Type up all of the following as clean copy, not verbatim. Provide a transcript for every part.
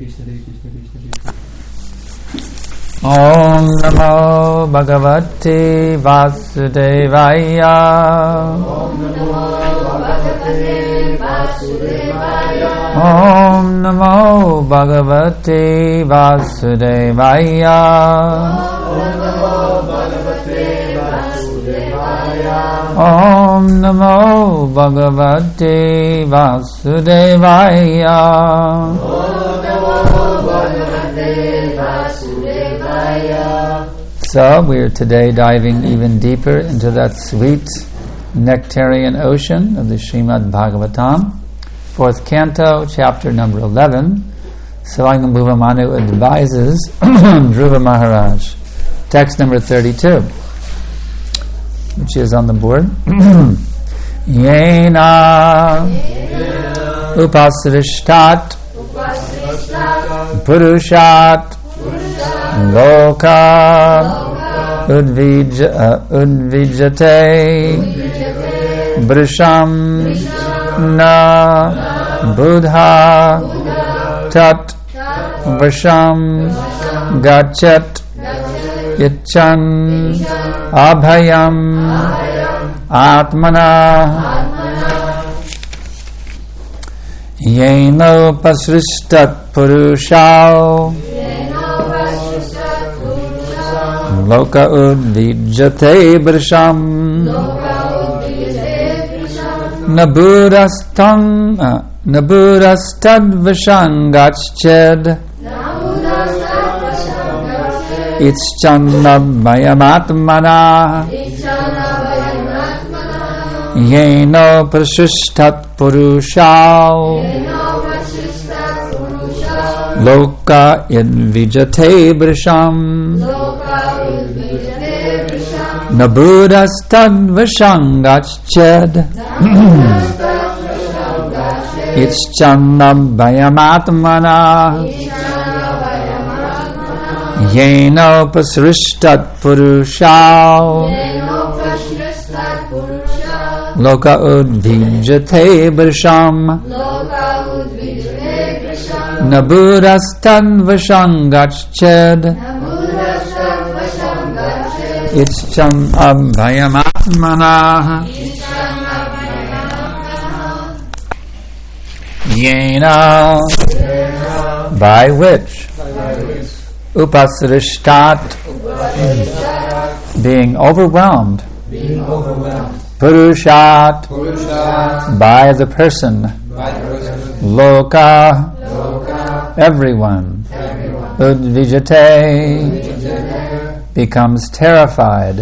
Om Namo Bhagavate Vasudevaya. Om Namo Bhagavate Vasudevaya. Om Namo Bhagavate Vasudevaya. So we are today diving even deeper into that sweet nectarian ocean of the Srimad Bhagavatam, 4th canto, chapter number 11. Swayangbhuva Manu advises Dhruva Maharaj. Text number 32, which is on the board. Yena upasrishtat purushat loka udvijate brisham na buddha tat vrisham gachet icchan abhayam atmana yeno pasrishtat purushao loka udvijate brisham naburastad vishangached ischannabhayamatmana yeno prashishtat purushao loka idvijate brisham naburastad vishangached ischannabhayamatmana yeno pasrishtat purushao loka udvijate brisham naburastad vishangached ischannabhayamatmana yena, by which upasrishtat, being overwhelmed, purushat, by the person, loka, everyone, udvijate, becomes terrified,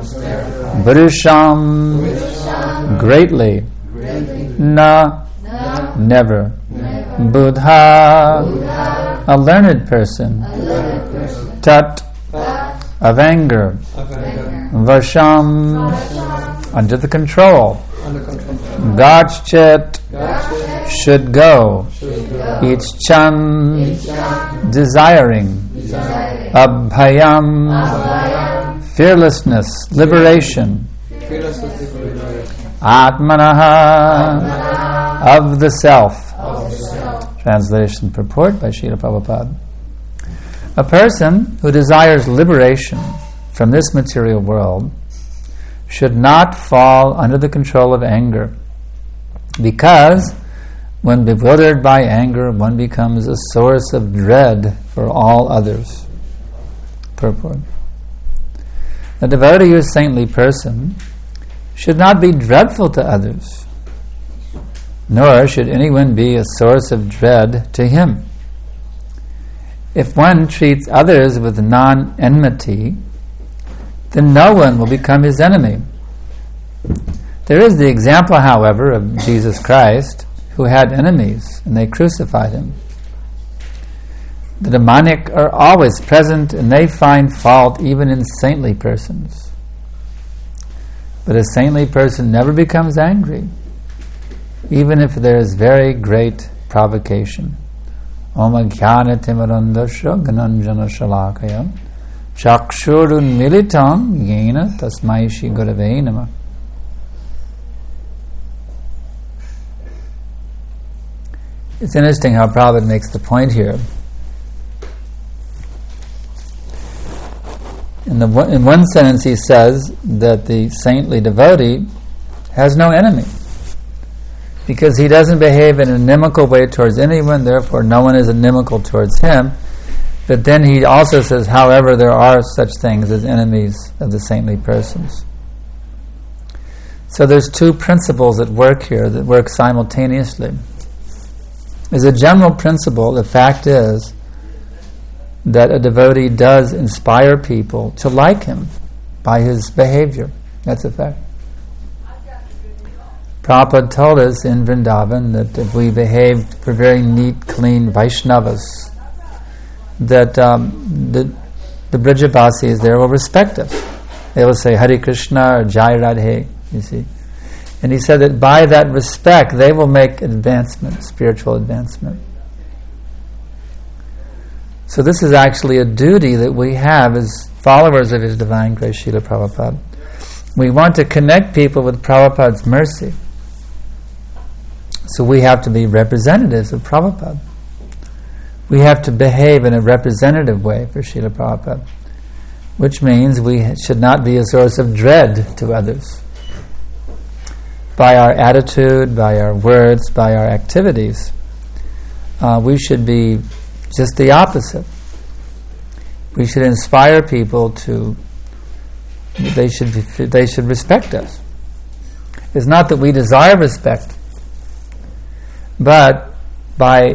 brisham, greatly, na, never, buddha, a learned person, tat, of anger, vasham, under the control, gachet, should go, icchan, desiring, abhayam, fearlessness, liberation, atmanaha, of the self. Translation purport by Srila Prabhupada. A person who desires liberation from this material world should not fall under the control of anger, because when bewildered by anger, one becomes a source of dread for all others. Purport. A devotee or saintly person should not be dreadful to others, nor should anyone be a source of dread to him. If one treats others with non-enmity, then no one will become his enemy. There is the example, however, of Jesus Christ, who had enemies, and they crucified him. The demonic are always present, and they find fault even in saintly persons. But a saintly person never becomes angry, even if there is very great provocation. Om Jnana Timirandasya Gananjana Shalakaya Chakshurun Militam Yena Tasmai Shri Gurave Namah. It's interesting how Prabhupada makes the point here in one sentence he says that the saintly devotee has no enemy, because he doesn't behave in an inimical way towards anyone, therefore no one is inimical towards him. But then he also says, however, there are such things as enemies of the saintly persons. So there's two principles at work here that work simultaneously. As a general principle, the fact is that a devotee does inspire people to like him by his behavior. That's a fact. Prabhupada told us in Vrindavan that if we behaved for very neat, clean Vaishnavas, that the Brijabasis there will respect us. They will say Hare Krishna or Jai Radhe, you see. And he said that by that respect, they will make advancement, spiritual advancement. So this is actually a duty that we have as followers of His Divine Grace Srila Prabhupada. We want to connect people with Prabhupada's mercy. So we have to be representatives of Prabhupada. We have to behave in a representative way for Srila Prabhupada, which means we should not be a source of dread to others. By our attitude, by our words, by our activities, we should be just the opposite. We should inspire people to, they should respect us. It's not that we desire respect, but by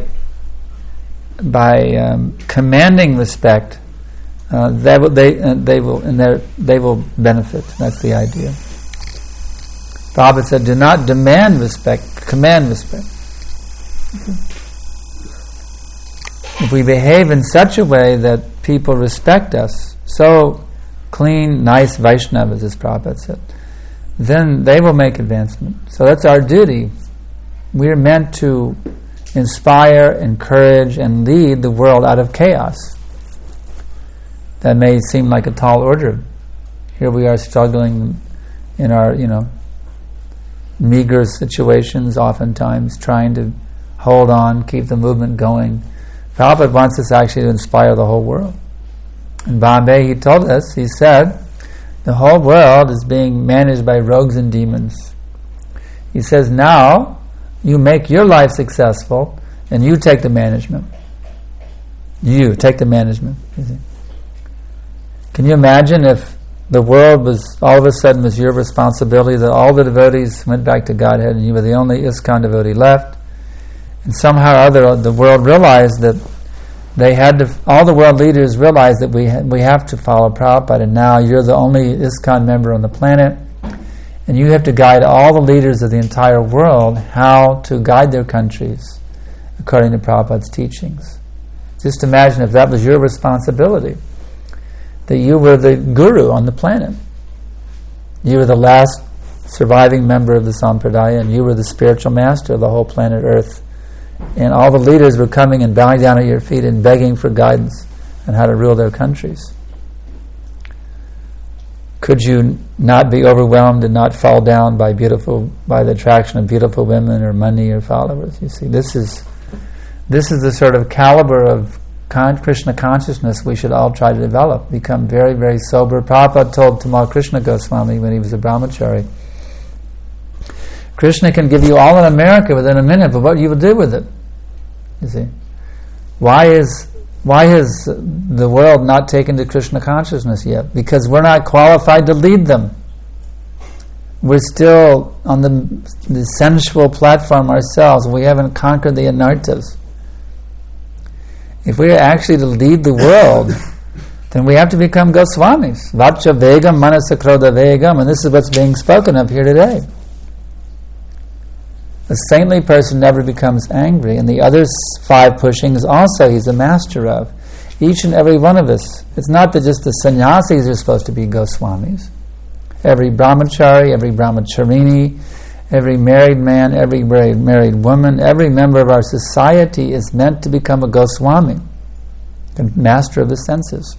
commanding respect, they will benefit. That's the idea. Prabhupada said, do not demand respect, command respect. If we behave in such a way that people respect us, so clean, nice Vaishnavas, as Prabhupada said, then they will make advancement. So that's our duty. We are meant to inspire, encourage, and lead the world out of chaos. That may seem like a tall order. Here we are struggling in our, meager situations, oftentimes trying to hold on, keep the movement going. Prabhupada wants us actually to inspire the whole world. In Bombay, he told us, he said, the whole world is being managed by rogues and demons. He says, now you make your life successful and you take the management. You take the management. Can you imagine if the world was all of a sudden was your responsibility, that all the devotees went back to Godhead and you were the only ISKCON devotee left, and somehow or other the world realized that they had to, all the world leaders realized that we have to follow Prabhupada, and now you're the only ISKCON member on the planet, and you have to guide all the leaders of the entire world how to guide their countries according to Prabhupada's teachings. Just imagine if that was your responsibility, that you were the guru on the planet. You were the last surviving member of the Sampradaya, and you were the spiritual master of the whole planet Earth. And all the leaders were coming and bowing down at your feet and begging for guidance on how to rule their countries. Could you not be overwhelmed and not fall down by the attraction of beautiful women or money or followers? You see, this is the sort of caliber of Krishna consciousness we should all try to develop, become very, very sober. Prabhupada told Tamal Krishna Goswami when he was a brahmachari, Krishna can give you all in America within a minute, but what you will do with it? You see, why has the world not taken to Krishna consciousness yet? Because we're not qualified to lead them. We're still on the sensual platform ourselves. We haven't conquered the anartas. If we are actually to lead the world, then we have to become Goswamis. Vacha Vegam, Manasa Krodha Vegam, and this is what's being spoken of here today. A saintly person never becomes angry, and the other 5 pushings also he's a master of. Each and every one of us. It's not that just the sannyasis are supposed to be Goswamis. Every brahmachari, every brahmacharini, every married man, every married woman, every member of our society is meant to become a Goswami, the master of the senses.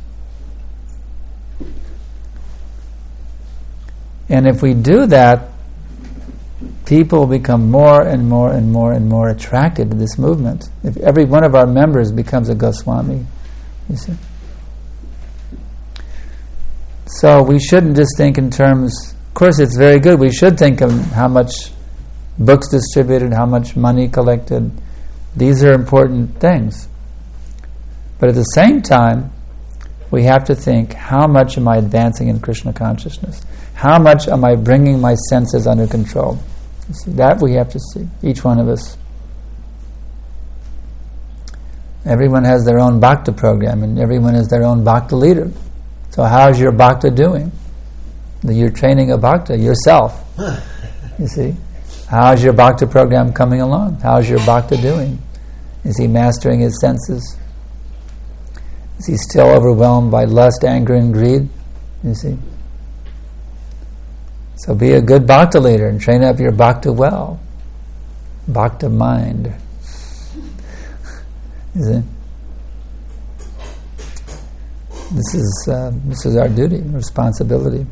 And if we do that, people will become more and more and more and more attracted to this movement. If every one of our members becomes a Goswami, you see. So we shouldn't just think in terms, of course it's very good, we should think of how much books distributed, how much money collected. These are important things. But at the same time, we have to think, how much am I advancing in Krishna consciousness? How much am I bringing my senses under control? You see, that we have to see, each one of us. Everyone has their own bhakta program, and everyone is their own bhakta leader. So how's your bhakta doing? You're training a bhakta yourself. You see? How's your bhakta program coming along? How's your bhakta doing? Is he mastering his senses? Is he still overwhelmed by lust, anger, and greed? You see? So be a good bhakta leader and train up your bhakta well. Bhakta mind. You see? This is our duty, responsibility.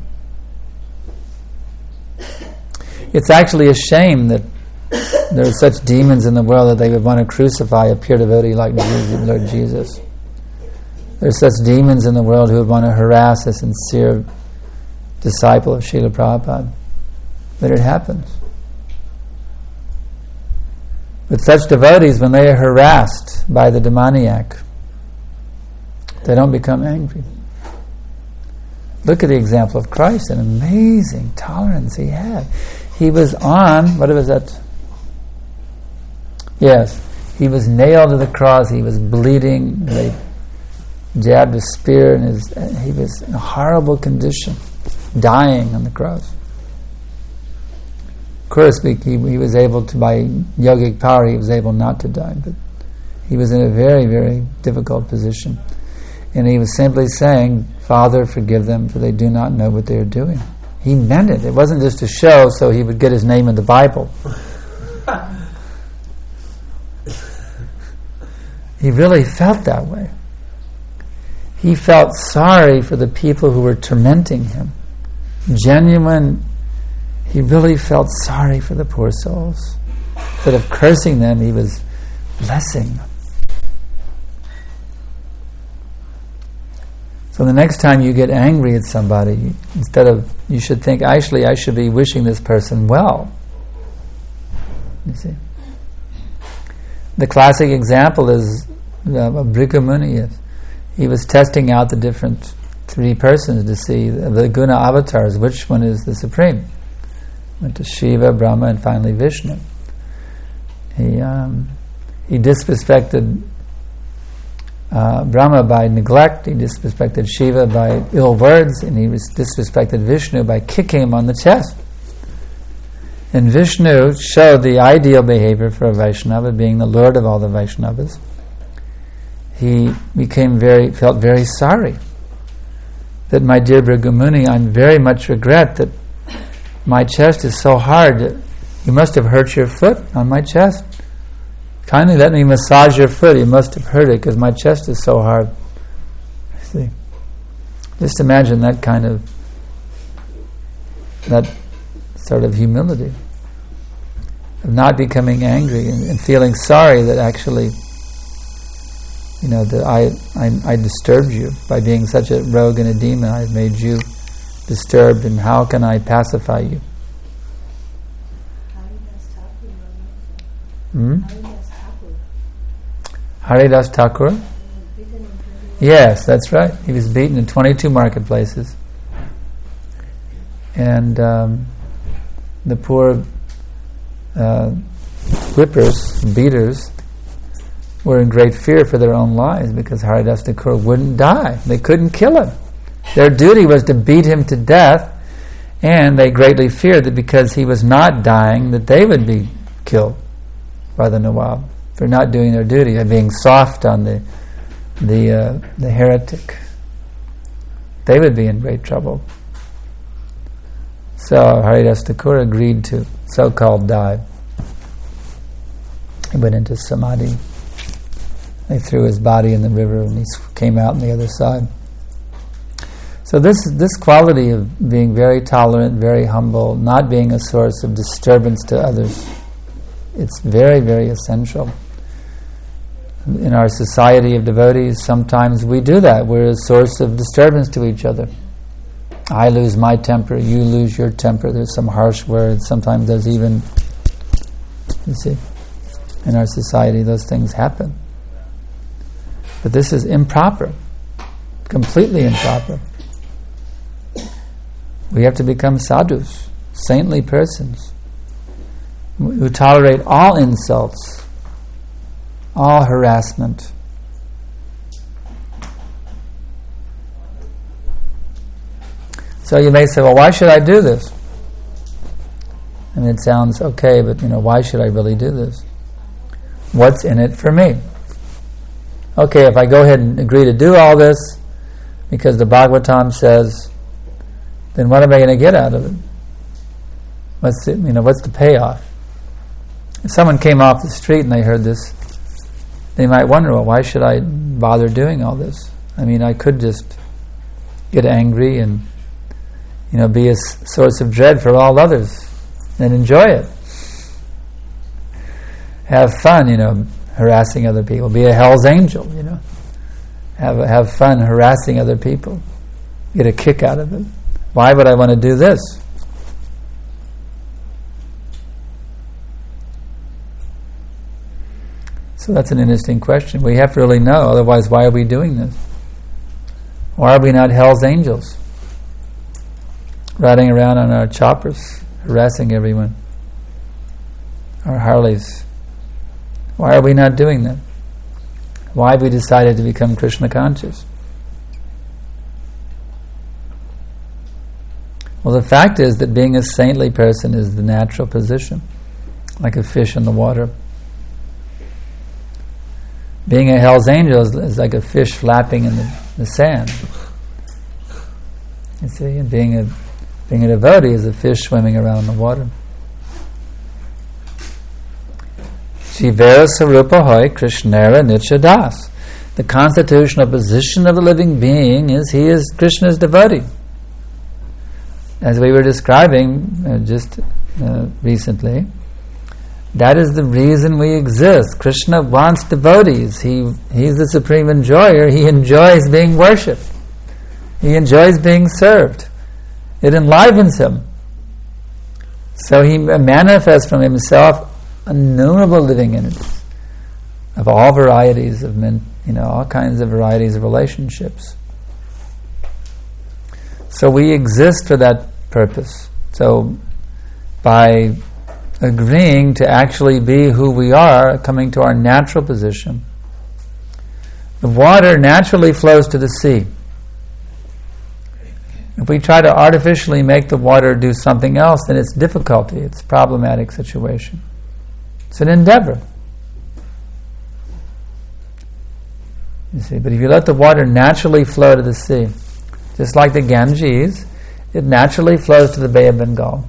It's actually a shame that there are such demons in the world that they would want to crucify a pure devotee like Lord Jesus. There are such demons in the world who would want to harass a sincere disciple of Srila Prabhupada. But it happens. But such devotees, when they are harassed by the demoniac, they don't become angry. Look at the example of Christ, an amazing tolerance he had. He was on, what was that? Yes, he was nailed to the cross, he was bleeding, they jabbed a spear, and he was in a horrible condition, dying on the cross. Of course, he was able to, by yogic power, he was able not to die, but he was in a very, very difficult position. And he was simply saying, Father, forgive them, for they do not know what they are doing. He meant it. It wasn't just a show so he would get his name in the Bible. He really felt that way. He felt sorry for the people who were tormenting him. Genuine, he really felt sorry for the poor souls. Instead of cursing them, he was blessing them. So the next time you get angry at somebody, you should think, actually, I should be wishing this person well. You see? The classic example is Bhrigu Muni. He was testing out the different three persons to see the guna avatars, which one is the supreme. Went to Shiva, Brahma, and finally Vishnu. He disrespected Brahma by neglect, he disrespected Shiva by ill words, and he disrespected Vishnu by kicking him on the chest. And Vishnu showed the ideal behavior for a Vaishnava, being the Lord of all the Vaishnavas. He felt very sorry that, my dear Bhrigu Muni, I very much regret that my chest is so hard that you must have hurt your foot on my chest. Kindly let me massage your foot. You must have hurt it because my chest is so hard. See, just imagine that sort of humility of not becoming angry and feeling sorry that actually, that I disturbed you by being such a rogue and a demon. I've made you disturbed, and how can I pacify you? Haridas Thakur? Yes, that's right. He was beaten in 22 marketplaces. And the poor whippers, beaters, were in great fear for their own lives because Haridas Thakur wouldn't die. They couldn't kill him. Their duty was to beat him to death, and they greatly feared that because he was not dying, that they would be killed by the Nawab for not doing their duty, of being soft on the heretic. They would be in great trouble. So Haridas Thakur agreed to so-called die. He went into samadhi. They threw his body in the river and he came out on the other side. So this quality of being very tolerant, very humble, not being a source of disturbance to others, it's very, very essential. In our society of devotees, sometimes we do that. We're a source of disturbance to each other. I lose my temper, you lose your temper. There's some harsh words. Sometimes there's even, you see, in our society those things happen. But this is improper, completely improper. We have to become sadhus, saintly persons, who tolerate all insults, all harassment. So you may say, well, why should I do this? And it sounds okay, but why should I really do this? What's in it for me? Okay, if I go ahead and agree to do all this because the Bhagavatam says, then what am I going to get out of it? What's the payoff? If someone came off the street and they heard this, they might wonder, well, why should I bother doing all this? I mean, I could just get angry and be a source of dread for all others and enjoy it. Have fun, harassing other people. Be a hell's angel, Have fun harassing other people. Get a kick out of it. Why would I want to do this? So that's an interesting question. We have to really know, otherwise why are we doing this? Why are we not hell's angels? Riding around on our choppers, harassing everyone. Our Harleys. Why are we not doing that? Why have we decided to become Krishna conscious? Well, the fact is that being a saintly person is the natural position, like a fish in the water. Being a hell's angel is like a fish flapping in the sand. You see, and being a devotee is a fish swimming around in the water. Jivera Sarupa Hoy Krishnera Nityadas. The constitutional position of a living being is he is Krishna's devotee. As we were describing just recently, that is the reason we exist. Krishna wants devotees. He's the supreme enjoyer. He enjoys being worshipped. He enjoys being served. It enlivens him. So he manifests from himself innumerable living entities of all varieties of men, all kinds of varieties of relationships. So we exist for that purpose. So by agreeing to actually be who we are, coming to our natural position, the water naturally flows to the sea. If we try to artificially make the water do something else, then it's difficulty, it's a problematic situation. It's an endeavor. You see, but if you let the water naturally flow to the sea, just like the Ganges, it naturally flows to the Bay of Bengal.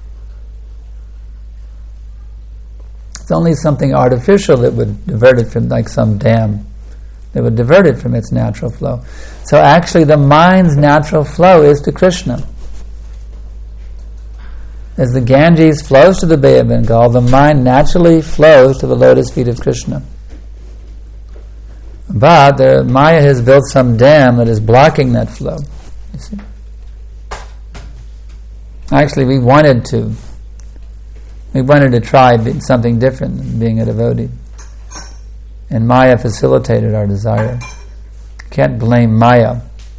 It's only something artificial that would divert it from, like some dam, that would divert it from its natural flow. So actually the mind's natural flow is to Krishna. As the Ganges flows to the Bay of Bengal, the mind naturally flows to the lotus feet of Krishna. But the Maya has built some dam that is blocking that flow. You see? Actually, we wanted to try something different than being a devotee. And Maya facilitated our desire. Can't blame Maya.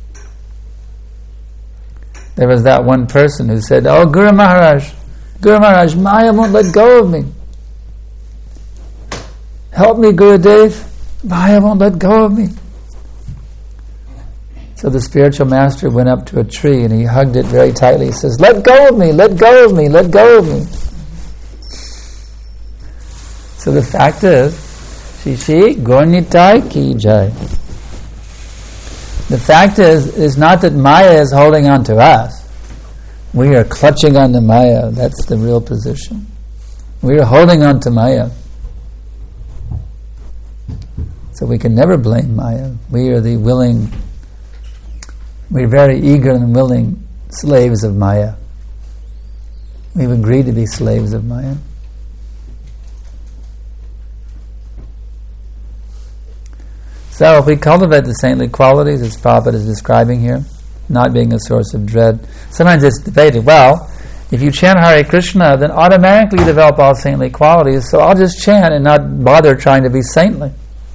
There was that one person who said, "Oh, Guru Maharaj, Maya won't let go of me. Help me, Gurudev. Maya won't let go of me." So the spiritual master went up to a tree and he hugged it very tightly. He says, "Let go of me, let go of me, let go of me." So the fact is, Shishi Gornitai Ki Jai. The fact is not that Maya is holding on to us. We are clutching on to Maya. That's the real position. We are holding on to Maya. So we can never blame Maya. We're very eager and willing slaves of Maya. We've agreed to be slaves of Maya. So if we cultivate the saintly qualities as Prabhupada is describing here, not being a source of dread. Sometimes it's debated, well, if you chant Hare Krishna, then automatically you develop all saintly qualities, so I'll just chant and not bother trying to be saintly.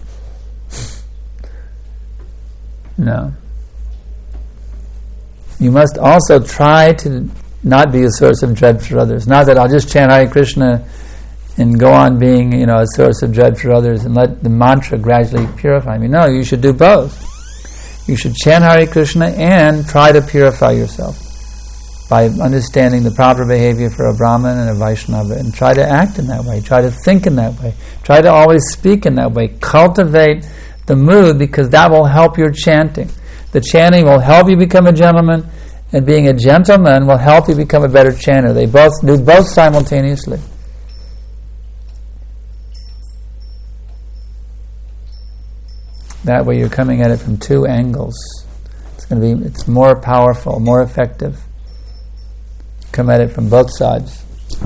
No. You must also try to not be a source of dread for others. Not that I'll just chant Hare Krishna and go on being, a source of dread for others and let the mantra gradually purify me. No, you should do both. You should chant Hare Krishna and try to purify yourself by understanding the proper behavior for a Brahmin and a Vaishnava, and try to act in that way, try to think in that way, try to always speak in that way. Cultivate the mood, because that will help your chanting. The chanting will help you become a gentleman, and being a gentleman will help you become a better chanter. They both do both simultaneously. That way you're coming at it from two angles. It's more powerful, more effective. Come at it from both sides.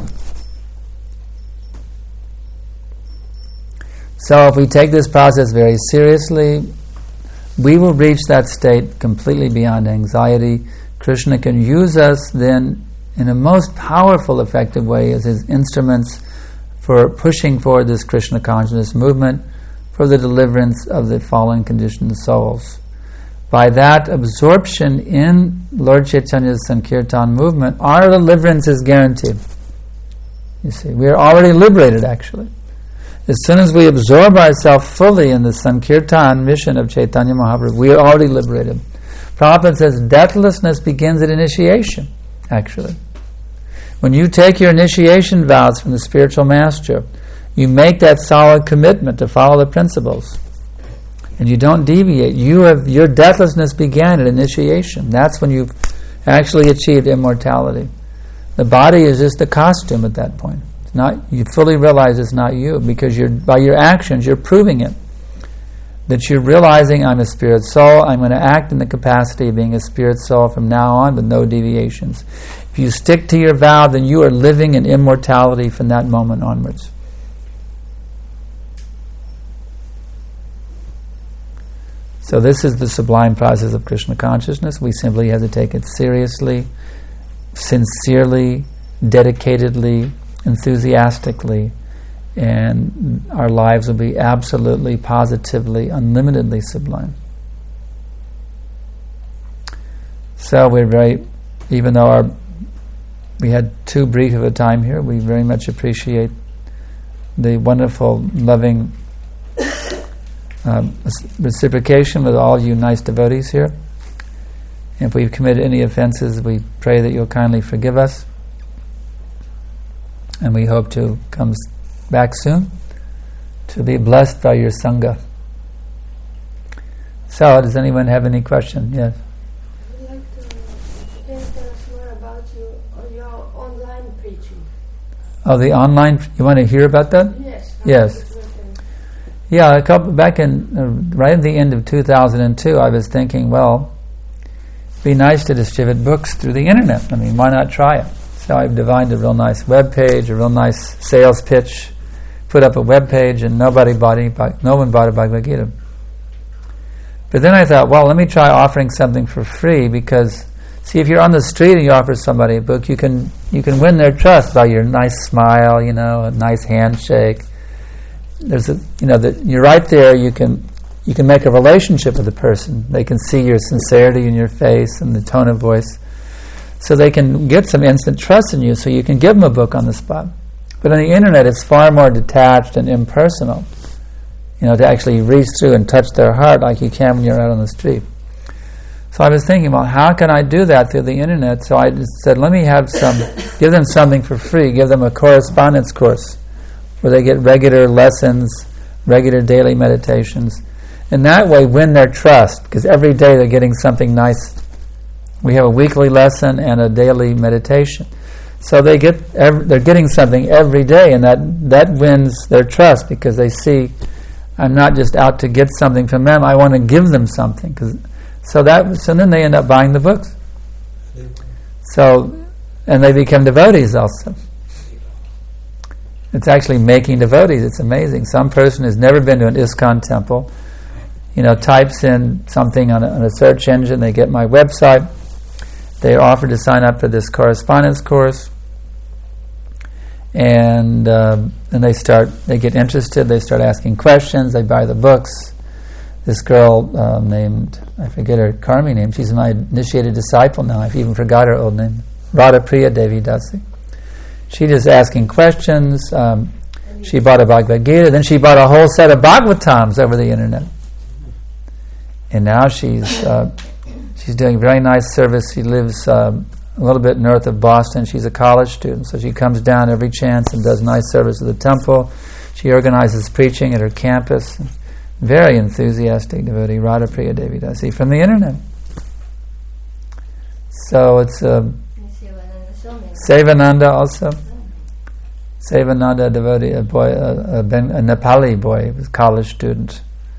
So if we take this process very seriously, we will reach that state completely beyond anxiety. Krishna can use us then in a most powerful, effective way as his instruments for pushing forward this Krishna consciousness movement for the deliverance of the fallen conditioned souls. By that absorption in Lord Chaitanya's Sankirtan movement, our deliverance is guaranteed. You see, we are already liberated, actually. As soon as we absorb ourselves fully in the Sankirtan mission of Chaitanya Mahaprabhu, we are already liberated. Prabhupada says deathlessness begins at initiation, actually. When you take your initiation vows from the spiritual master, you make that solid commitment to follow the principles, and you don't deviate. Your deathlessness began at initiation. That's when you've actually achieved immortality. The body is just a costume at that point. It's not. You fully realize it's not you, because by your actions you're proving it. That you're realizing, I'm a spirit soul. I'm going to act in the capacity of being a spirit soul from now on, with no deviations. If you stick to your vow, then you are living in immortality from that moment onwards. So this is the sublime process of Krishna consciousness. We simply have to take it seriously, sincerely, dedicatedly, enthusiastically, and our lives will be absolutely, positively, unlimitedly sublime. So even though we had too brief of a time here, we very much appreciate the wonderful, loving reciprocation with all you nice devotees here. If we've committed any offenses, we pray that you'll kindly forgive us, and we hope to come back soon to be blessed by your Sangha. So, does anyone have any question? Yes? I would like to tell us more about your online preaching. Oh, the online, you want to hear about that? Yes. Yes. Yeah, back in right at the end of 2002, I was thinking, well, it'd be nice to distribute books through the internet. I mean, why not try it? So I've designed a real nice web page, a real nice sales pitch, put up a web page, and no one bought a Bhagavad Gita. But then I thought, well, let me try offering something for free, because see, if you're on the street and you offer somebody a book, you can win their trust by your nice smile, a nice handshake. You're right there. You can make a relationship with the person. They can see your sincerity in your face and the tone of voice, so they can get some instant trust in you. So you can give them a book on the spot. But on the internet, it's far more detached and impersonal. To actually reach through and touch their heart like you can when you're out on the street. So I was thinking, well, how can I do that through the internet? So I just said, let me give them something for free. Give them a correspondence course, where they get regular lessons, regular daily meditations, and that way win their trust, because every day they're getting something nice. We have a weekly lesson and a daily meditation, so they're getting something every day, and that wins their trust, because they see I'm not just out to get something from them. I want to give them something, so then they end up buying the books. And they become devotees also. It's actually making devotees. It's amazing. Some person has never been to an ISKCON temple. types in something on a search engine, they get my website. They offer to sign up for this correspondence course, and they get interested. They start asking questions. They buy the books. This girl named, I forget her Karmi name, she's my initiated disciple now, I've even forgot her old name, Radha Priya Devi Dasi. She just asking questions. She bought a Bhagavad Gita, then she bought a whole set of Bhagavatams over the internet. And now she's doing very nice service. She lives a little bit north of Boston. She's a college student, so she comes down every chance and does nice service at the temple. She organizes preaching at her campus. Very enthusiastic devotee, Radha Priya Devi Dasi, from the internet. So it's Sevananda also. Sevananda devotee, a Nepali boy, was a college student.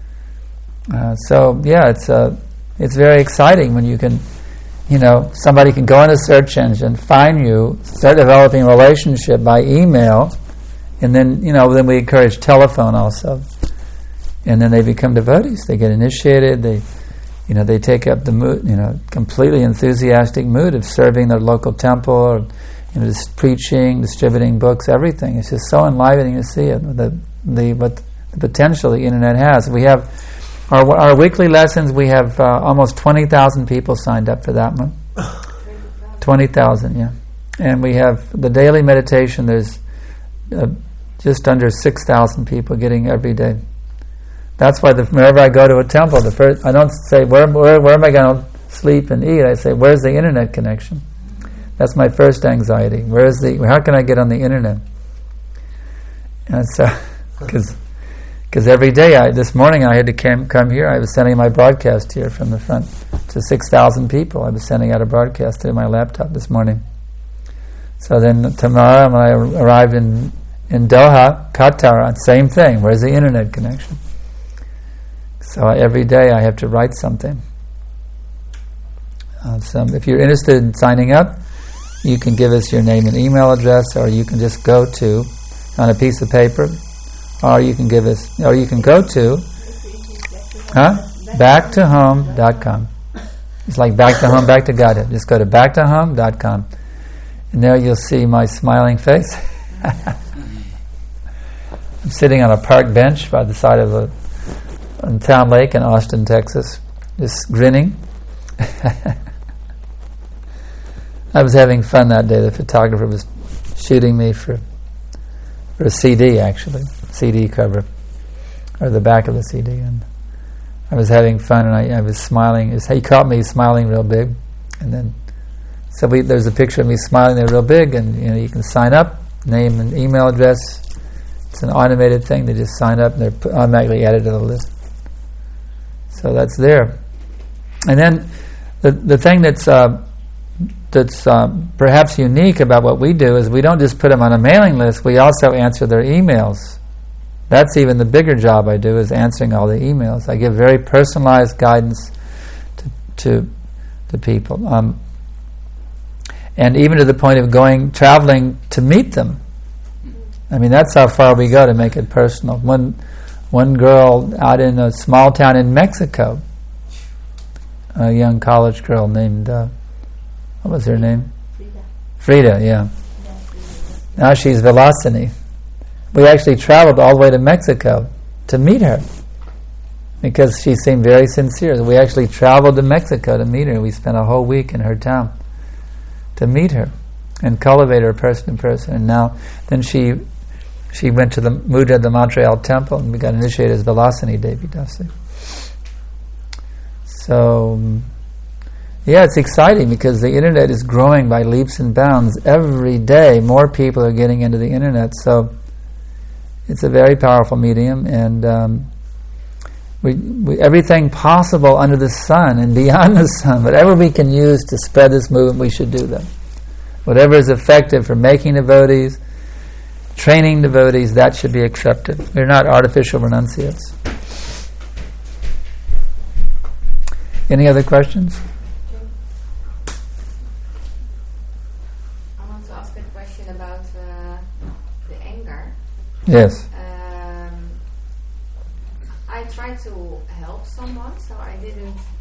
It's very exciting when you can, somebody can go in a search engine, find you, start developing a relationship by email, and then then we encourage telephone also. And then they become devotees. They get initiated. They take up the mood, completely enthusiastic mood of serving their local temple, or just preaching, distributing books, everything. It's just so enlivening to see it. What the potential the internet has. We have our weekly lessons. We have almost 20,000 people signed up for that one. 20,000, yeah. And we have the daily meditation. There's just under 6,000 people getting every day. That's why whenever I go to a temple, I don't say, where am I going to sleep and eat? I say, where's the internet connection? That's my first anxiety. How can I get on the internet? And so, because every day, this morning I had to come here. I was sending my broadcast here from the front to 6,000 people. I was sending out a broadcast through my laptop this morning. So then tomorrow, when I arrive in Doha, Qatar, same thing. Where's the internet connection? So every day I have to write something. If you're interested in signing up, you can give us your name and email address, or you can just go to on a piece of paper, or you can go to backtohome.com. It's like back to home, back to Godhead. Just go to backtohome.com, and there you'll see my smiling face. I'm sitting on a park bench by the side of on Town Lake in Austin, Texas, just grinning. I was having fun that day. The photographer was shooting me for a CD, actually, CD cover, or the back of the CD, and I was having fun, and I was smiling. He caught me smiling real big, and then there's a picture of me smiling there real big, and you can sign up, name and email address. It's an automated thing. They just sign up, and they're automatically added to the list. So that's there. And then the thing that's perhaps unique about what we do is we don't just put them on a mailing list, we also answer their emails. That's even the bigger job I do, is answering all the emails. I give very personalized guidance to people. And even to the point of traveling to meet them. I mean, that's how far we go to make it personal. One girl out in a small town in Mexico, a young college girl named, what was her name? Frida, yeah. Now she's Vilasini. We actually traveled all the way to Mexico to meet her because she seemed very sincere. We actually traveled to Mexico to meet her. We spent a whole week in her town to meet her and cultivate her person to person. And then she moved to the Montreal temple, and we got initiated as Vilasini Devi Dasi. So, it's exciting because the internet is growing by leaps and bounds. Every day, more people are getting into the internet. So, it's a very powerful medium, and we everything possible under the sun and beyond the sun, whatever we can use to spread this movement, we should do that. Whatever is effective for making devotees, training devotees, that should be accepted. We're not artificial renunciates. Any other questions? I want to ask a question about the anger. Yes. I try to help some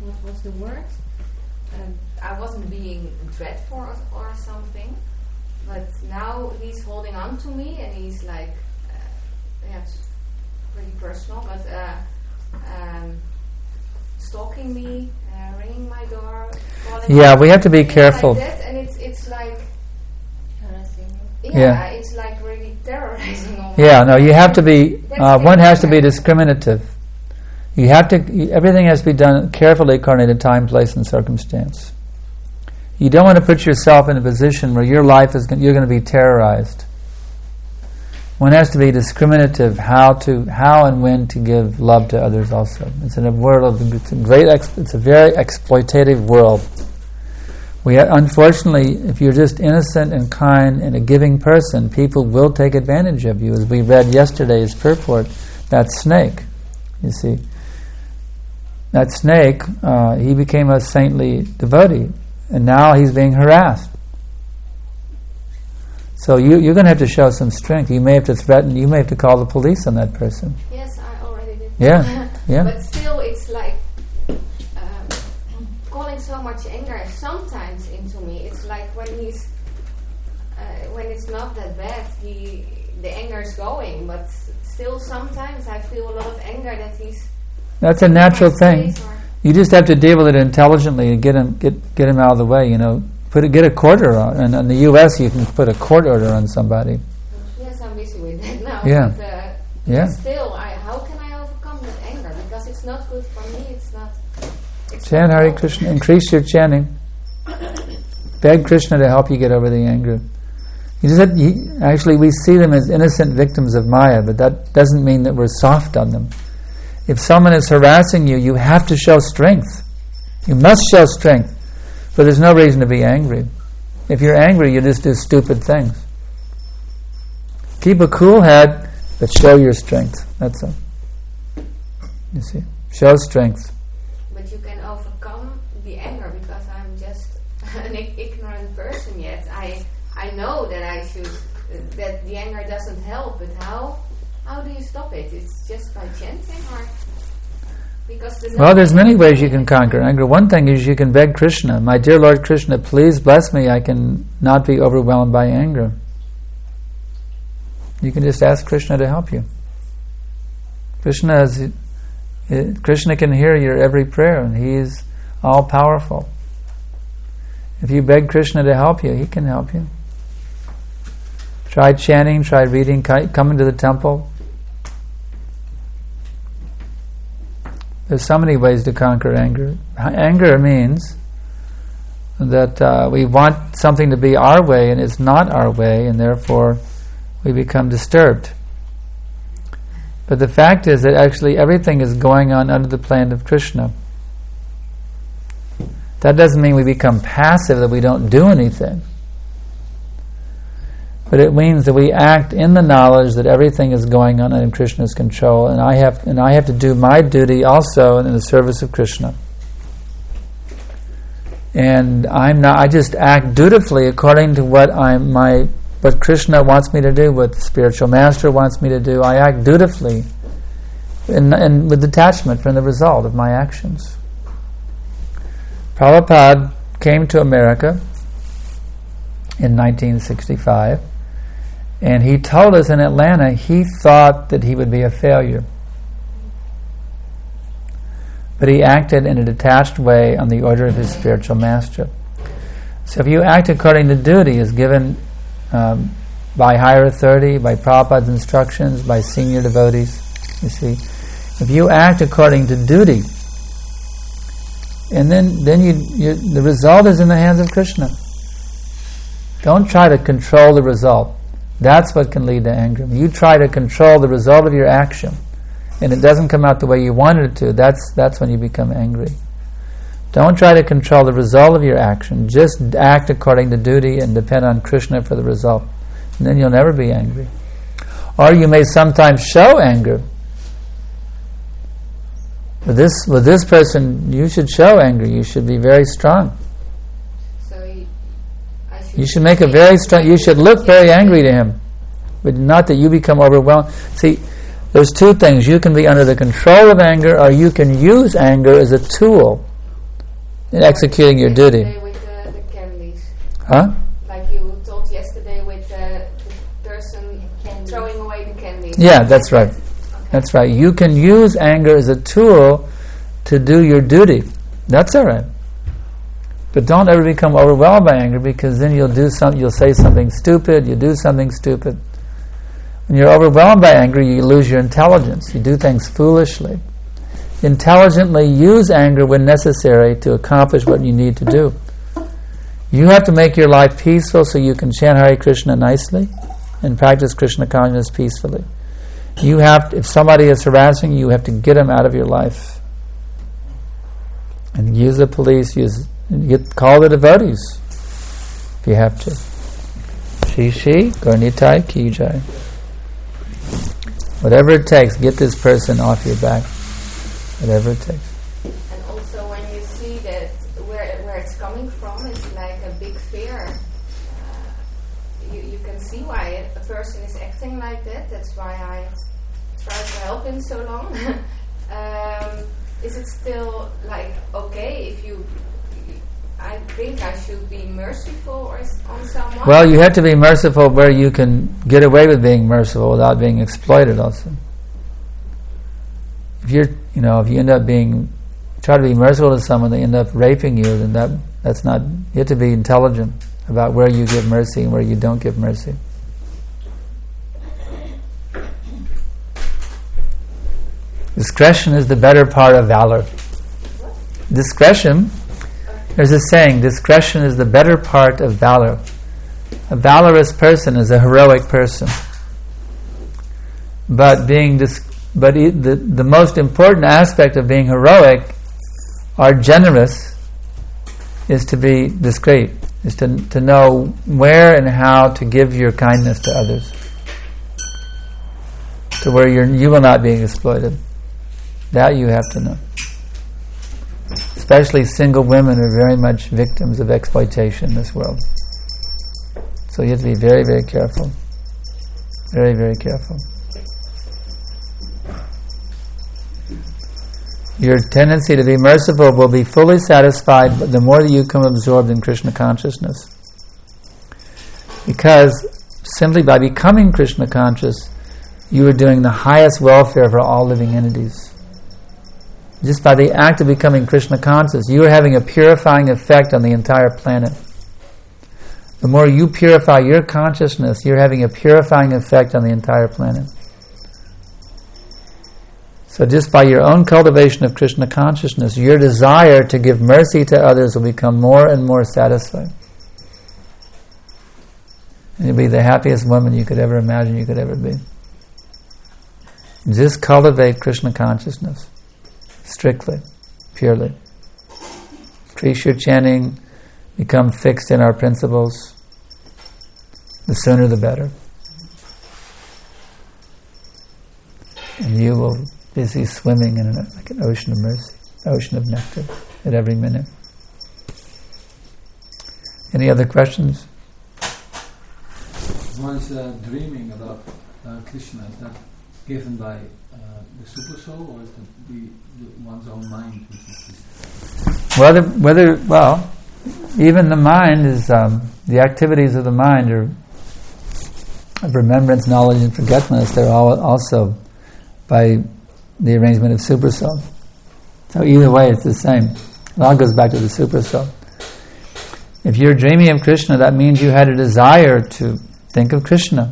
what was the word? I wasn't being dreadful or something, but now he's holding on to me and he's like, it's pretty personal, but stalking me, ringing my door, calling Yeah, we have to be careful. like that, and it's like, Yeah. it's like really terrorizing. Yeah, no, you have to be, That's one has to be different. discriminative. You have to, everything has to be done carefully according to time, place, and circumstance. You don't want to put yourself in a position where your life is, you're going to be terrorized. One has to be discriminative how and when to give love to others also. It's in a world of, it's a very exploitative world. Unfortunately, if you're just innocent and kind and a giving person, people will take advantage of you. As we read yesterday's purport, that snake, you see, that snake, he became a saintly devotee, and now he's being harassed. So you're going to have to show some strength. You may have to threaten, you may have to call the police on that person. Yes, I already did. Yeah, yeah. But still, it's like calling so much anger sometimes into me. It's like when he's when it's not that bad, the anger is going, but still sometimes I feel a lot of anger that he's. That's a natural thing. You just have to deal with it intelligently and get him out of the way. You know, get a court order on. And in the U.S., you can put a court order on somebody. Yes, I'm busy with that now. Yeah. But, Yeah. Still, how can I overcome that anger? Because it's not good for me. It's not. Chant Hare Krishna. Increase your chanting. Beg Krishna to help you get over the anger. You just actually, we see them as innocent victims of Maya, but that doesn't mean that we're soft on them. If someone is harassing you, you have to show strength. You must show strength. But there's no reason to be angry. If you're angry, you just do stupid things. Keep a cool head, but show your strength. That's all. You see? Show strength. But you can overcome the anger because I'm just an ignorant person yet. I know that I should, that the anger doesn't help, but how do you stop it? It's just by chanting, or because there's many ways you can conquer anger. One thing is you can beg Krishna, my dear Lord Krishna, please bless me, I can not be overwhelmed by anger. You can just ask Krishna to help you. Krishna can hear your every prayer, and He is all powerful. If you beg Krishna to help you, He can help you. Try chanting, try reading, come into the temple. There's so many ways to conquer anger. Anger means that we want something to be our way and it's not our way, and therefore we become disturbed. But the fact is that actually everything is going on under the plan of Krishna. That doesn't mean we become passive, that we don't do anything. But it means that we act in the knowledge that everything is going on in Krishna's control, and I have to do my duty also in the service of Krishna. And I just act dutifully according to what Krishna wants me to do, what the spiritual master wants me to do. I act dutifully and with detachment from the result of my actions. Prabhupada came to America in 1965, and he told us in Atlanta he thought that he would be a failure. But he acted in a detached way on the order of his spiritual master. So if you act according to duty as given by higher authority, by Prabhupada's instructions, by senior devotees, you see, if you act according to duty, and then the result is in the hands of Krishna. Don't try to control the result. That's what can lead to anger. You try to control the result of your action, and it doesn't come out the way you wanted it to. That's when you become angry. Don't try to control the result of your action. Just act according to duty and depend on Krishna for the result. And then you'll never be angry. Or you may sometimes show anger. With this person, you should show anger. You should be very strong. You should make a very strong. You should look very angry to him, but not that you become overwhelmed. See, there's two things. You can be under the control of anger, or you can use anger as a tool in executing your duty. Yesterday with the candies. Huh? Like you told yesterday with the person throwing away the candies. Yeah, that's right. Okay. That's right. You can use anger as a tool to do your duty. That's all right. But don't ever become overwhelmed by anger, because then you'll say something stupid, you do something stupid. When you're overwhelmed by anger, you lose your intelligence. You do things foolishly. Intelligently use anger when necessary to accomplish what you need to do. You have to make your life peaceful so you can chant Hare Krishna nicely and practice Krishna consciousness peacefully. You have to, if somebody is harassing you, you have to get them out of your life. And use the police, call the devotees if you have to. Shri Shri Gaurnitai Ki Jai. Whatever it takes, get this person off your back. Whatever it takes. And also when you see that where it's coming from, it's like a big fear. You can see why a person is acting like that. That's why I try to help him so long. Is it still like okay if you? I think I should be merciful on someone. Well, you have to be merciful where you can get away with being merciful without being exploited. Also, if you end up try to be merciful to someone, they end up raping you, then that's not. You have to be intelligent about where you give mercy and where you don't give mercy. Discretion is the better part of valor. Discretion, there's a saying, discretion is the better part of valor. A valorous person is a heroic person. But the most important aspect of being heroic or generous is to be discreet, is to know where and how to give your kindness to others, to where you will not be exploited. That you have to know. Especially single women are very much victims of exploitation in this world. So you have to be very, very careful. Very, very careful. Your tendency to be merciful will be fully satisfied the more that you become absorbed in Krishna consciousness. Because simply by becoming Krishna conscious, you are doing the highest welfare for all living entities. Just by the act of becoming Krishna conscious, you are having a purifying effect on the entire planet. The more you purify your consciousness, you're having a purifying effect on the entire planet. So just by your own cultivation of Krishna consciousness, your desire to give mercy to others will become more and more satisfied. And you'll be the happiest woman you could ever imagine you could ever be. Just cultivate Krishna consciousness. Strictly, purely. Increase your chanting, become fixed in our principles. The sooner the better. And you will be busy swimming in like an ocean of mercy, ocean of nectar at every minute. Any other questions? One's dreaming about Krishna, is that given by the super soul, or is it one's own mind? Even the mind is the activities of the mind are of remembrance, knowledge, and forgetfulness. They're all also by the arrangement of super soul. So either way, it's the same. It all goes back to the super soul. If you're dreaming of Krishna, that means you had a desire to think of Krishna.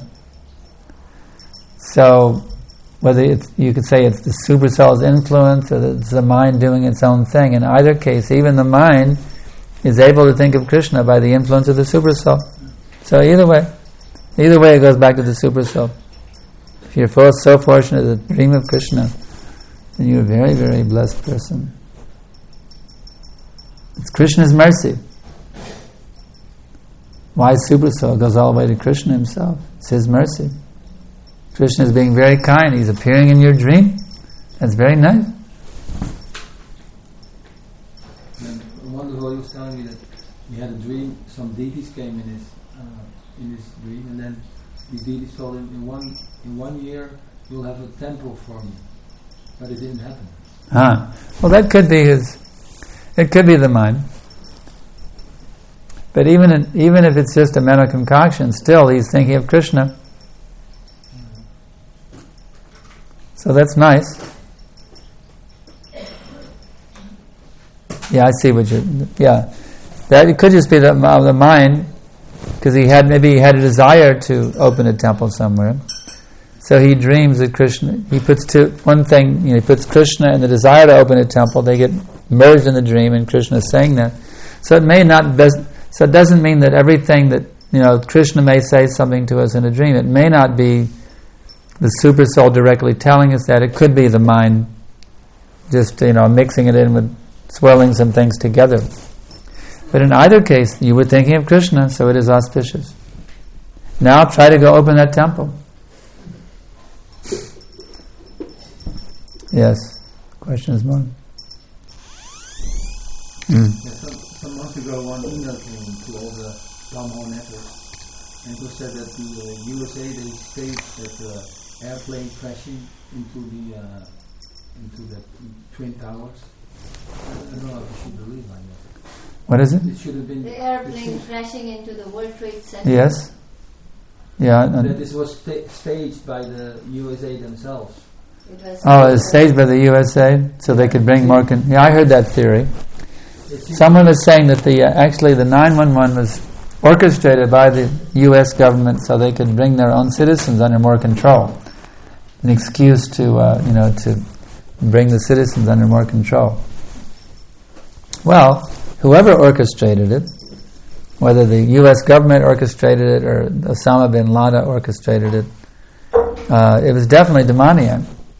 So whether you could say it's the super soul's influence or it's the mind doing its own thing. In either case, even the mind is able to think of Krishna by the influence of the super soul. So either way it goes back to the super soul. If you're so fortunate to dream of Krishna, then you're a very, very blessed person. It's Krishna's mercy. Why super soul? It goes all the way to Krishna himself. It's his mercy. Krishna is being very kind. He's appearing in your dream. That's very nice. And one of you was telling me that he had a dream. Some deities came in his dream, and then these deities told him, in 1 year you'll have a temple for me, but it didn't happen. Well, that could be it could be the mind. But even if it's just a mental concoction, still he's thinking of Krishna. So that's nice. Yeah, I see what you. Yeah, that it could just be the mind, because maybe he had a desire to open a temple somewhere. So he dreams that Krishna. He puts one thing. He puts Krishna and the desire to open a temple. They get merged in the dream, and Krishna is saying that. So it may not. So it doesn't mean that everything that Krishna may say something to us in a dream. It may not be the super soul directly telling us that. It could be the mind just mixing it in with swirling some things together. But in either case, you were thinking of Krishna, so it is auspicious. Now try to go open that temple. Yes. Questions more? Some months ago, one email came to all the Brahmo networks, and it was said that the USA they staged that airplane crashing into the Twin Towers. I don't know if you should believe on that. What is it? It should have been the airplane crashing into the World Trade Center. Yes. Yeah. That this was staged by the USA themselves. It was staged by the USA so they could bring more. I heard that theory. Someone was saying that actually the 911 was orchestrated by the U.S. government so they could bring their own citizens under more control. An excuse to to bring the citizens under more control. Well, whoever orchestrated it, whether the U.S. government orchestrated it or Osama bin Laden orchestrated it, it was definitely demoniac.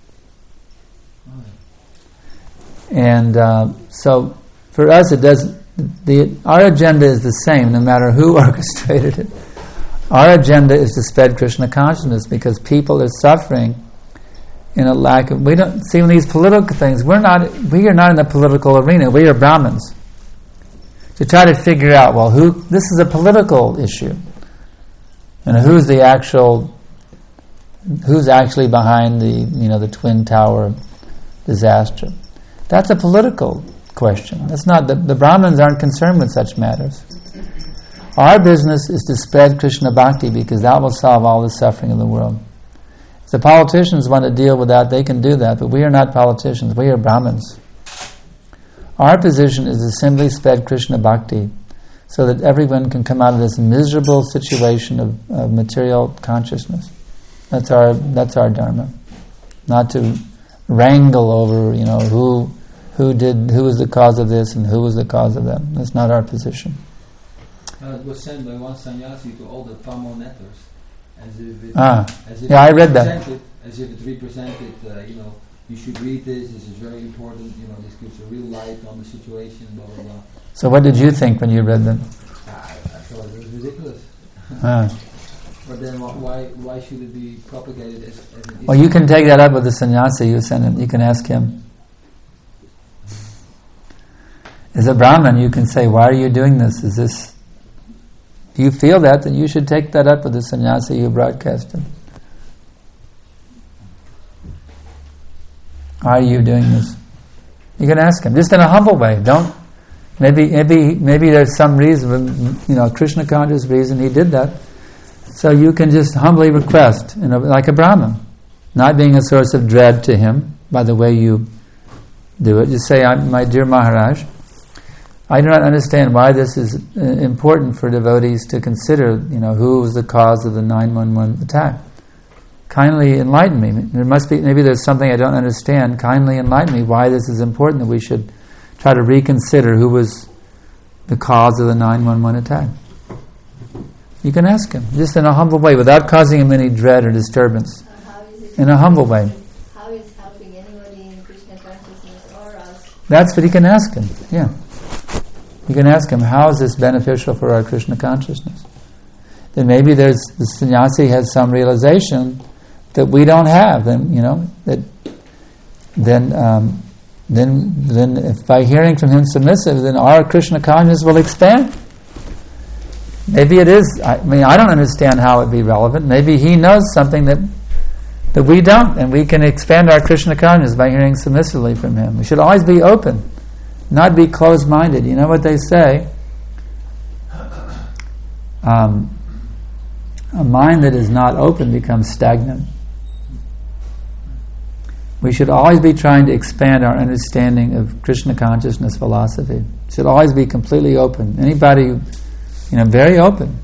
And so for us, it does. Our agenda is the same, no matter who orchestrated it. Our agenda is to spread Krishna consciousness because people are suffering in a lack of. We don't see in these political things. We are not in the political arena. We are Brahmins. To try to figure out, well, this is a political issue, and who's actually behind the Twin Tower disaster. That's a political question. That's not the Brahmins aren't concerned with such matters. Our business is to spread Krishna bhakti because that will solve all the suffering in the world. If the politicians want to deal with that, they can do that, but we are not politicians. We are Brahmins. Our position is to simply spread Krishna bhakti so that everyone can come out of this miserable situation of material consciousness. That's our dharma. Not to wrangle over, who was the cause of this and who was the cause of that. That's not our position. It was sent by one sannyasi to all the Tamil networks, as if I read that. As if it represented, you should read this. This is very important. This gives a real light on the situation. Blah blah blah. So, what did you think when you read them? I thought it was ridiculous. But then, why should it be propagated as an issue? Well, you can take that up with the sannyasi. You send him. You can ask him. As a Brahmin, you can say, "Why are you doing this? If you feel that, then you should take that up with the sannyasi who broadcast it. Why are you doing this?" You can ask him, just in a humble way. Don't. Maybe there's some reason, Krishna conscious reason he did that. So you can just humbly request, like a Brahmin, not being a source of dread to him by the way you do it. Just say, "My dear Maharaj, I do not understand why this is important for devotees to consider, who was the cause of the 911 attack. Kindly enlighten me. Maybe there's something I don't understand. Kindly enlighten me why this is important, that we should try to reconsider who was the cause of the 911 attack." You can ask him, just in a humble way, without causing him any dread or disturbance. In a humble way. How is helping anybody in Krishna consciousness or us? That's what he can ask him, yeah. You can ask him, how is this beneficial for our Krishna consciousness? Then maybe the sannyasi has some realization that we don't have. Then if by hearing from him submissive, then our Krishna consciousness will expand. Maybe it is. I don't understand how it be relevant. Maybe he knows something that we don't, and we can expand our Krishna consciousness by hearing submissively from him. We should always be open, not be closed-minded. You know what they say? a mind that is not open becomes stagnant. We should always be trying to expand our understanding of Krishna consciousness philosophy. It should always be completely open. Anybody, very open.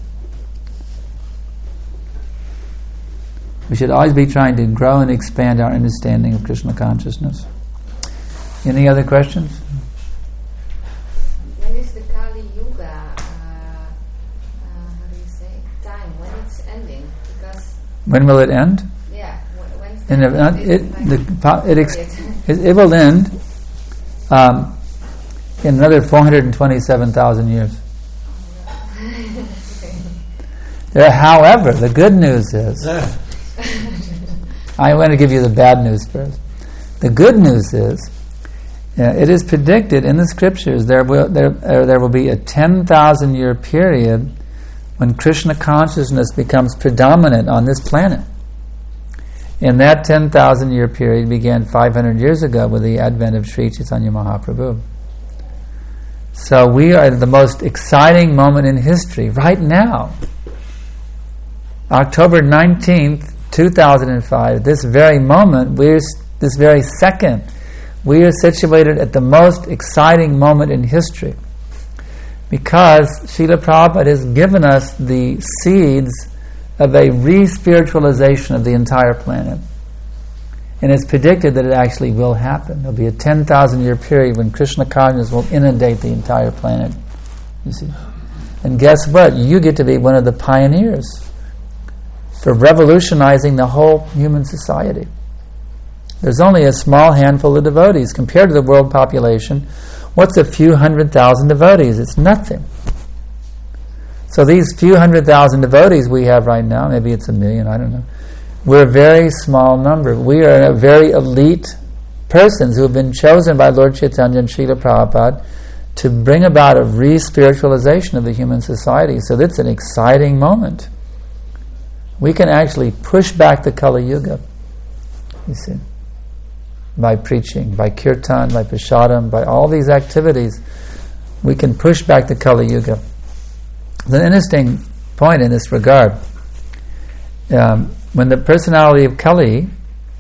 We should always be trying to grow and expand our understanding of Krishna consciousness. Any other questions? When is the Kali Yuga, time, when it's ending? Because when will it end? Yeah, when's it will end in another 427,000 years. However, the good news is, I want to give you the bad news first. The good news is, it is predicted in the scriptures there will be a 10,000 year period when Krishna consciousness becomes predominant on this planet. And that 10,000 year period began 500 years ago with the advent of Sri Chaitanya Mahaprabhu. So we are at the most exciting moment in history right now. October 19th, 2005, this very moment, this very second, we are situated at the most exciting moment in history, because Srila Prabhupada has given us the seeds of a re-spiritualization of the entire planet. And it's predicted that it actually will happen. There'll be a 10,000 year period when Krishna consciousness will inundate the entire planet. You see? And guess what? You get to be one of the pioneers for revolutionizing the whole human society. There's only a small handful of devotees. Compared to the world population, what's a few 100,000 devotees? It's nothing. So these few 100,000 devotees we have right now, maybe it's 1 million, I don't know. We're a very small number. We are a very elite persons who have been chosen by Lord Chaitanya and Srila Prabhupada to bring about a re-spiritualization of the human society. So that's an exciting moment. We can actually push back the Kali Yuga, you see, by preaching, by kirtan, by prasadam, by all these activities. We can push back the Kali Yuga. There's an interesting point in this regard. When the personality of Kali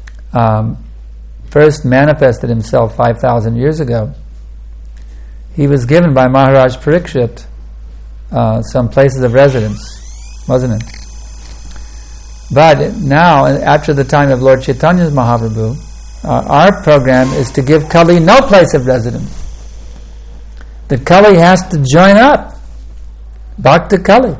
first manifested himself 5,000 years ago, he was given by Maharaj Parikshit some places of residence, wasn't it? But now, after the time of Lord Chaitanya's Mahaprabhu, our program is to give Kali no place of residence. The Kali has to join up. Bhakta Kali.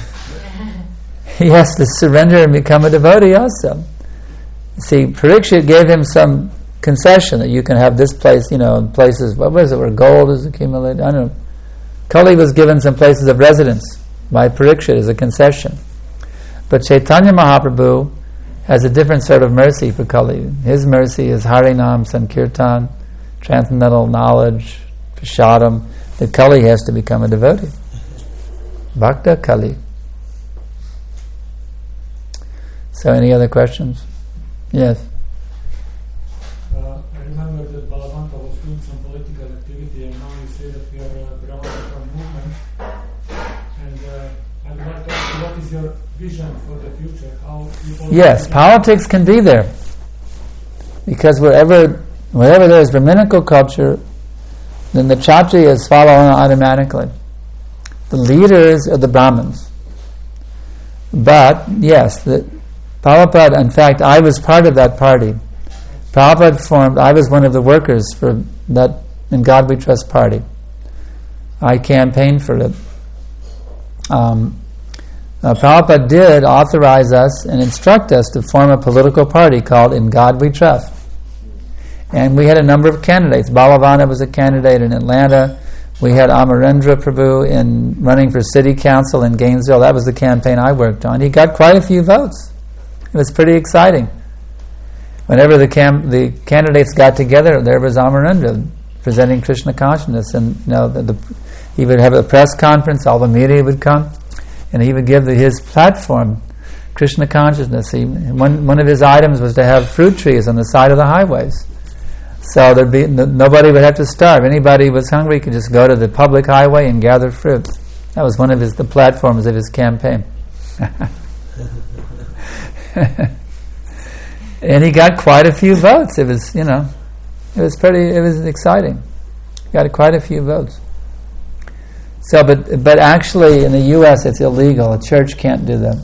He has to surrender and become a devotee also. See, Parikshit gave him some concession that you can have this place, places, what was it, where gold is accumulated? I don't know. Kali was given some places of residence by Parikshit as a concession. But Chaitanya Mahaprabhu has a different sort of mercy for Kali. His mercy is Harinam, Sankirtan, transcendental knowledge, prasadam. The Kali has to become a devotee. Bhakta Kali. So, any other questions? Yes. I remember that Balavanta was doing some political activity, and now you say that we are a Brahmanical movement. And I would like to ask you, what is your vision for the future? Yes, politics can be there, because wherever there is Brahminical culture, then the Kshatriyas follow on automatically. The leaders are the Brahmins. But yes, Prabhupada, in fact, I was part of that party. Prabhupada I was one of the workers for that In God We Trust party. I campaigned for it. Prabhupada did authorize us and instruct us to form a political party called In God We Trust. And we had a number of candidates. Balavana was a candidate in Atlanta. We had Amarendra Prabhu running for city council in Gainesville. That was the campaign I worked on. He got quite a few votes. It was pretty exciting. Whenever the candidates got together, there was Amarendra presenting Krishna consciousness, and he would have a press conference. All the media would come, and he would give his platform, Krishna consciousness. One of his items was to have fruit trees on the side of the highways, so nobody would have to starve. Anybody who was hungry could just go to the public highway and gather fruit. That was one of the platforms of his campaign. And he got quite a few votes. It was exciting. Got quite a few votes. So, but actually in the U.S. it's illegal. A church can't do that.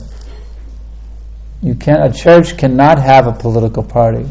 A church cannot have a political party.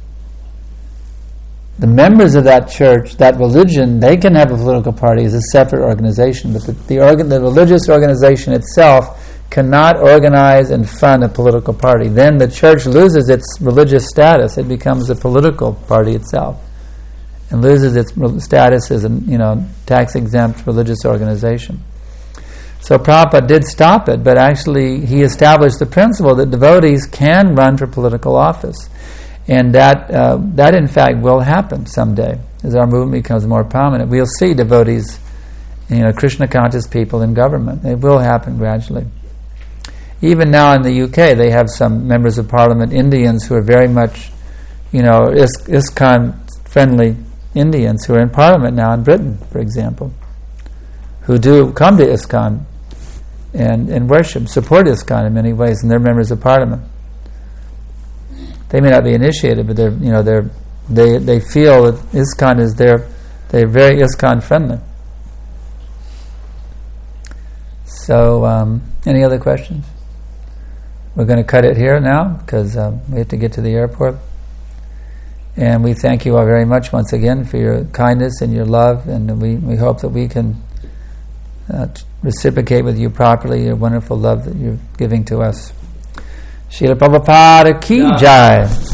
The members of that church, that religion, they can have a political party as a separate organization, but the religious organization itself cannot organize and fund a political party. Then the church loses its religious status. It becomes a political party itself, and loses its status as a tax-exempt religious organization. So Prabhupada did stop it, but actually he established the principle that devotees can run for political office. And that in fact will happen someday as our movement becomes more prominent. We'll see devotees, Krishna conscious people in government. It will happen gradually. Even now in the UK, they have some members of parliament, Indians, who are very much, ISKCON friendly Indians who are in parliament now in Britain, for example, who do come to ISKCON and worship, support ISKCON in many ways, and they're members of parliament. They may not be initiated, but they feel that ISKCON is they're very ISKCON friendly. So, any other questions? We're going to cut it here now because we have to get to the airport. And we thank you all very much once again for your kindness and your love, and we hope that we can reciprocate with you properly your wonderful love that you're giving to us. Srila Prabhupada ki jai.